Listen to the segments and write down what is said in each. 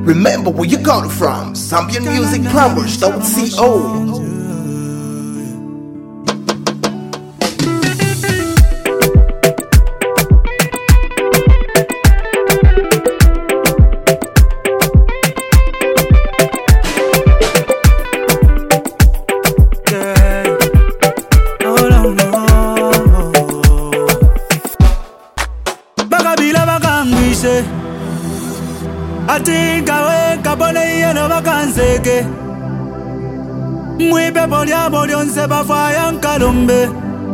Remember where you got it from. Zambian Music Plumbers.co. Atinga we kabone yeno bakanseke Mwipe polia bodionse bafaya nkalumbe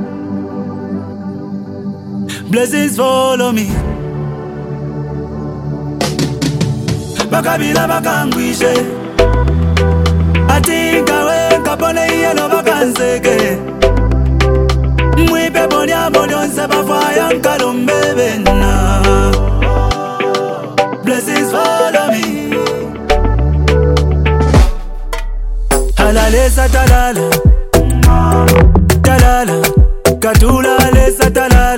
Blessings follow me Bakabila bakangwishe Atinga we kabone yeno bakanseke Mwipe polia bodionse bafaya nkalumbe bena Blessings follow me. Halalesa talala, talala, katula lesa talala,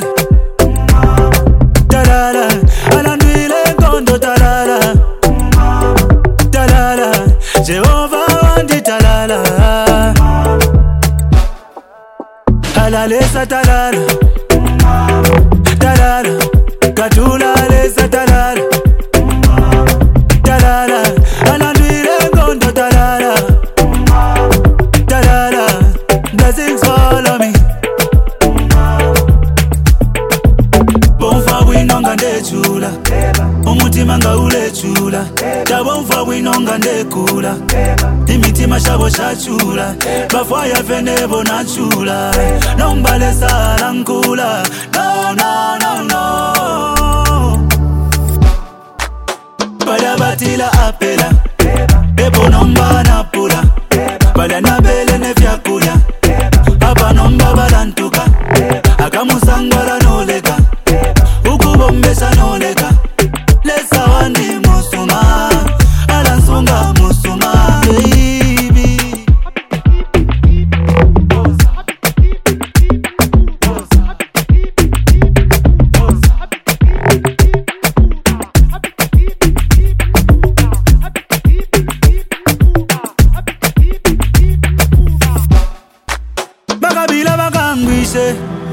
talala, alandwile kondo talala, talala, Jehovah wandi talala. Halalesa talala, talala, katula lesa talala. Talala, alandwile kondo talala, talala, blessings follow me. Bonfa winonga nde chula, umutima nga ule chula. Chabonfa winonga nde kula, imitima shabo shachula. Bafaya fenebo na chula, nombale sala nkula. No, no, no, no. Bada batila apela, ebo nomba na pula. Bada na bele ne fyakuya, aba nomba balantuka. Akamusangala no leka, ukubombesa no leka. Lesa wandi musuma, alansunga musuma, baby. Bakabila bakangwishe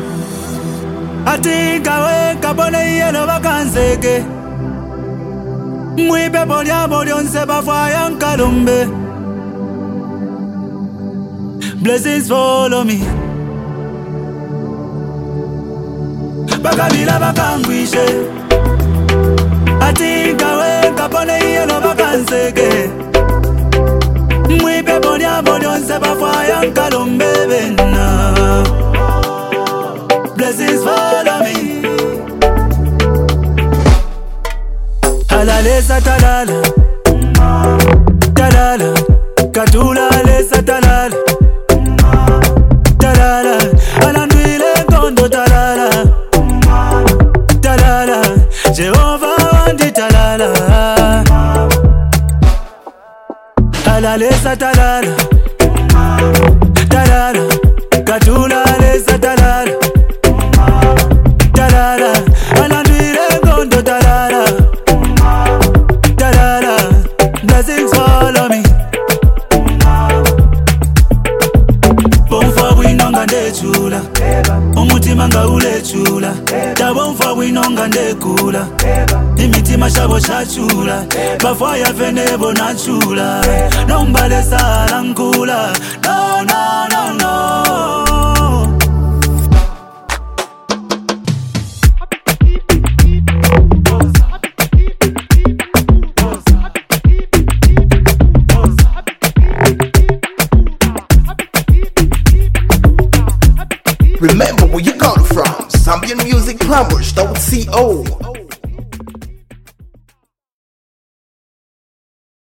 Atinga we kabone yeno bakanseke Mwipe polia bodionse bafaya nkalumbe Blessings follow me Bakabila bakangwishe Atinga we kabone yeno bakanseke Mwipe polia bodionse bafaya nkalumbe bena Blessings follow me Halalesa talala Talala Katula lesa talala Talala Alandwile kondo talala Talala Jehovah wandi talala Halalesa talala Talala Katula lesa talala Talala Alandwile kondo talala Talala Blessings follow me Bonfa winonga nde chula umutima nga ule chula Tabonfa winonga nde kula imitima shabo shachula Bafaya fenebo na chula Nombale sala nkula No, no, no, no Remember where you got it from. Zambian Music Plumbers.co.